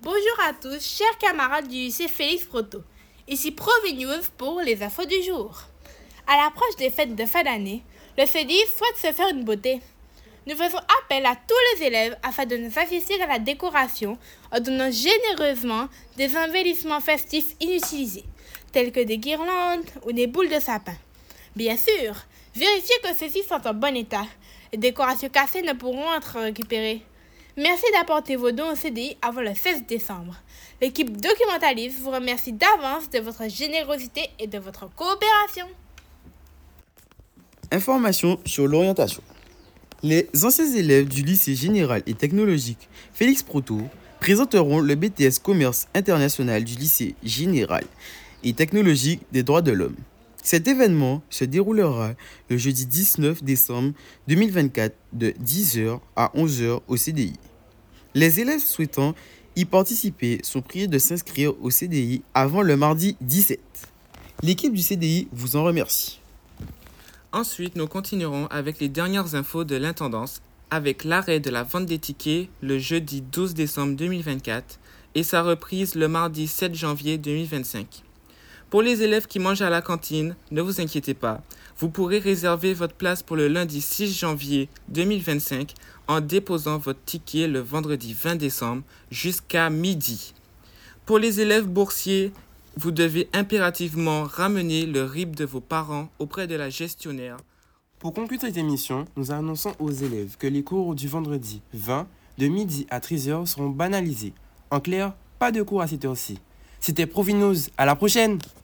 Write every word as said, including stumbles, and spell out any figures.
Bonjour à tous, chers camarades du lycée Félix Proto. Ici Provinews pour les infos du jour. À l'approche des fêtes de fin d'année, le C D I souhaite se faire une beauté. Nous faisons appel à tous les élèves afin de nous assister à la décoration en donnant généreusement des embellissements festifs inutilisés, tels que des guirlandes ou des boules de sapin. Bien sûr, vérifiez que ceux-ci sont en bon état. Les décorations cassées ne pourront être récupérées. Merci d'apporter vos dons au C D I avant le seize décembre. L'équipe documentaliste vous remercie d'avance de votre générosité et de votre coopération. Informations sur l'orientation. Les anciens élèves du lycée général et technologique Félix Proto présenteront le B T S Commerce international du lycée général et technologique des droits de l'homme. Cet événement se déroulera le jeudi dix-neuf décembre deux mille vingt-quatre de dix heures à onze heures au C D I. Les élèves souhaitant y participer sont priés de s'inscrire au C D I avant le mardi dix-sept. L'équipe du C D I vous en remercie. Ensuite, nous continuerons avec les dernières infos de l'intendance avec l'arrêt de la vente des tickets le jeudi douze décembre deux mille vingt-quatre et sa reprise le mardi sept janvier deux mille vingt-cinq. Pour les élèves qui mangent à la cantine, ne vous inquiétez pas, vous pourrez réserver votre place pour le lundi six janvier deux mille vingt-cinq en déposant votre ticket le vendredi vingt décembre jusqu'à midi. Pour les élèves boursiers, vous devez impérativement ramener le R I B de vos parents auprès de la gestionnaire. Pour conclure cette émission, nous annonçons aux élèves que les cours du vendredi vingt de midi à treize heures seront banalisés. En clair, pas de cours à cette heure-ci. C'était Provinews, à la prochaine!